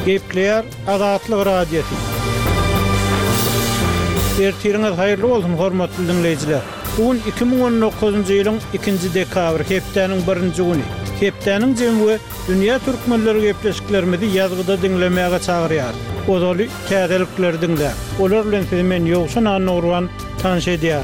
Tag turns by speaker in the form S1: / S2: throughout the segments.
S1: Gepleyer Azatlyk radiosu. Ertiriniz hayırlı bolsun hormatly dinleyijiler. Bugün 2019-njy ýylyň 2-nji dekabr hepdeniň 1-nji güni. Hepdeniň jemgy dünýä türkmenleri gepleşiklerimizi ýazgyda dinlemäge çagyrýar. Odaly täzelikler dinler. Olar bilen sizi men ýogşan anurwan tanış edýär.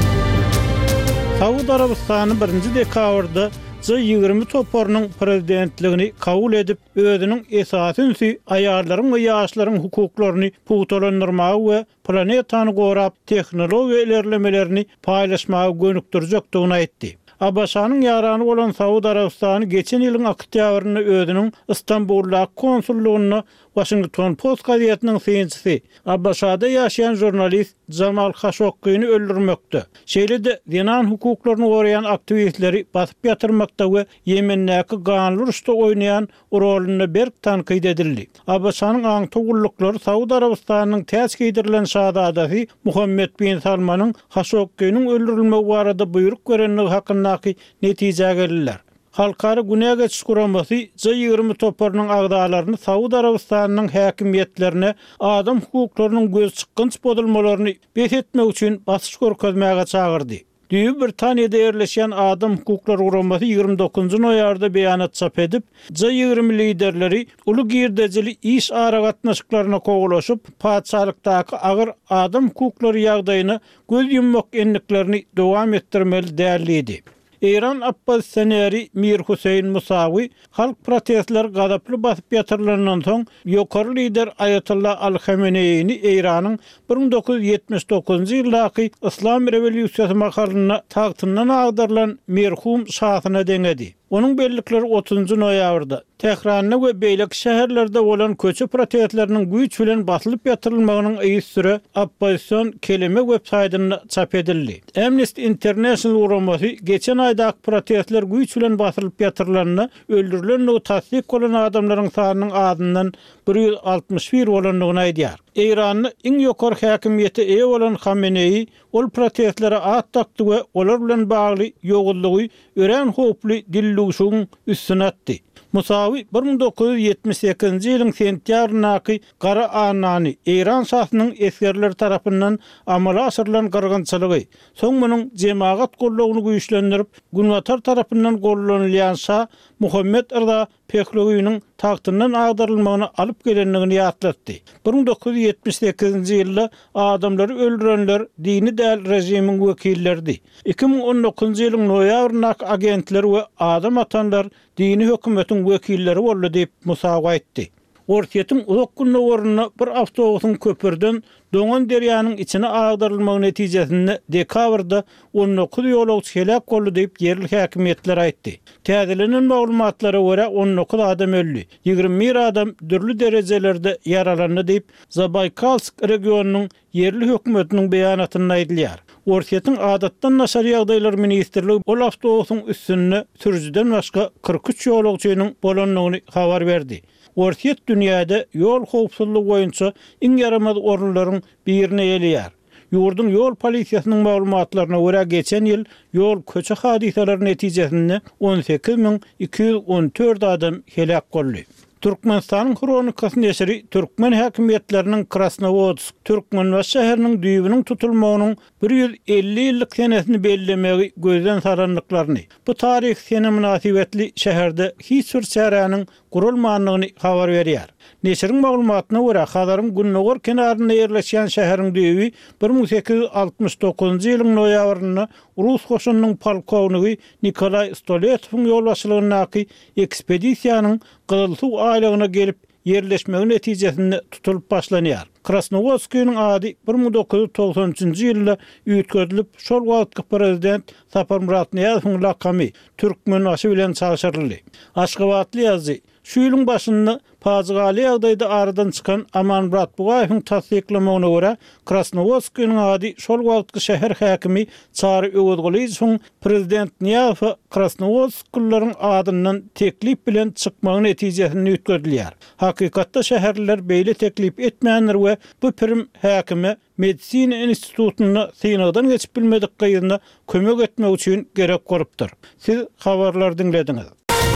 S1: Saudi Arabistany 1-nji dekabrda G20 toporunyň prezidentligini kabul edip özüniň esasy aýarlaryň we ýaşlaryň hukuklaryny pugulandyrmagy we planetany gorap tehnologiýa ilerlemelerini paýlaşmagy gönükdirjekdigini aýtdy. Abaşanyň ýarany bolan Saudi Arabistany geçen ýylyň oktýabryny özüniň Istanbulda konsullugyny Washington Post gazetiniň synçysy Abaşada ýaşaýan jurnalist Jamal Khashoggi'ni öldürmekde. Şeýle-de dinan hukuklaryny goraýan aktivistleri basyp ýatyrmakda we Yemendäki ganly uruşda oýnaýan roluny berk tanqid edildi. Abaşanyň aň togurlyklary Saudi Arabistanyň täze giydirilen şahzadasy Muhammed bin Salmanyň Khashoggi'niň öldürilmegi barada buyruk berenligi hakyndaky netije geldiler. Halkara Güney Geçiş Guramasy G20 toporunyň agdalaryny Saudi Arabistanynyň häkimiýetlerine adam hukuklarynyň göz çykynç bodulmalaryny bethetmek üçin basyş görkezmäge çagyrdy. Düýü Britaniýada ýerleşýän adam hukuklary guramasy 29-njy noýabrda beýanat çap edip, G20 liderleri uly girdejili iş ara gatnaşyklaryna kogulaşyp, padşalykdaky agyr adam hukuklary ýagdaýyna göz yummak enliklerini dowam etdirmeli däldi. İran oppositsioneri Mir Hüseyin Musawi halk protestler gadaply basyp ýatyrylandan soň ýokary lider Ayatollah Al-Khameneýni İranyň 1979-njy ýyldaky İslam rewolýusiýasy makaryna tagtyndan agdarylan merhum şahyna deňedi. Onun bellikleri 30-njy noýabrda Tehran'da we beýlek şäherlerde bolan köçe protestleriniň güýç bilen basylyp ýatyrylmagynyň ýysyry opposision kelime websaýtyna çap edildi. Amnesty International guramasy geçen aýdaky protestler güýç bilen basylyp ýatyrylanyny, öldürilen we tasdik bolan adamlaryň sanynyň adyndan 161 bolanlygyny aýdýar. İranyň iň ýokary häkimiýeti eýe bolan Khamenei ol protestlere at takdy we olar bilen bagly ýogullygy ören hoply dillugşyň üstüne atdy. Musawi 1978-nji ýylyň sentýabryndaky Gara Anany İran şahsynyň eskerler tarapyndan amala aşyrylan gyrgynçylygy, soň munyň jemaat gollugyny güýçlendirip, Günwatar tarapyndan gollanylýan şah Muhammed Rza Pehlewiýiniň tagtyndan agdarylmagyny alyp gelenligini ýatlatdy. 1978-nji ýylda adamlary öldürenler dini däl rejimiň wekillerdi. 2019-njy ýylyň noýabryndaky agentler we adam atanlar dini hökümetiň wekilleri boldy diýip Musawa aýtdy. Ortiýetiň uzak günne ornuna bir awtobusyň köpürden Doňan derýanyň içine agdarylmagy netijesinde dekabrda 19 ýolagçy helak boldy diýip ýerli häkimiýetler aýtdy. Täzelenen maglumatlara görä 19 adam öldü. 21 adam dürli derejelerde yaralandy diýip Zabaykalsk regionunyň ýerli hökümetiniň beýanatynda aýdylýar. Ortiýetiň adatdan naşar ýagdaýlar ministrligi ol awtobusyň üstüne sürüjden başga 43 ýolagçynyň bolanlygyny habar berdi. Ortiýet dünýäde ýol howpsuzlygy boýunça iň yaramaz orunlaryň birine ýelýär. Ýurdun ýol polisiýasynyň maglumatlaryna görä geçen ýyl ýol köçe hadiseleri netijesinde 18214 adam helak boldy. Türkmenistanyň kronikasy neşri türkmen häkimiýetleriniň Krasnovodsk, Türkmenbaş şäheriniň düýbüniň tutulmagynyň 150 ýyllyk senesini bellemegi gözden saranlyklaryny, bu tarih sene münasibetli şäherde hiç bir şäheriniň gurulmanlygyny habar berýär. Neşriň maglumatyna görä Hazaryň Günnogor kenarynda ýerleşýän şäheriň düýbi 1869-njy ýylyň noýabrynda Rus hoşunynyň polkownigy Nikolay Stoletowyň ýol başçylygynaky ekspedisiýanyň Gylsuw aýlygyna gelip yerleşmegi netijesinde tutulup başlanýar. Krasnovodskiň ady 1993-njy ýylda üýtgözülip, şol wagtky prezident Sapar Muratniýazowyň lakamy Türkmenbaşy bilen çagışdyryldy. Aşgabatly ýazy şu ýylyň başynda Pazgaly ýagdaýda aradan çykan Amanmurat Bugaýewiň tasdiklamagyna görä Krasnovodskiň ady şol wagtky şäher häkimi Çary Öwedgulýewiň prezident Niýazow Krasnovodsklylaryň adyndan teklip bilen çykmagy netijesinde üýtgözülýär. Hakykatda şäherler beýle teklip etmeýänler we bu prim häkimi Medisina institutyna synagdan geçip bilmedik gaýrynda kömek etmek üçin gerek görüpdir. Siz habarlar dinlediňiz.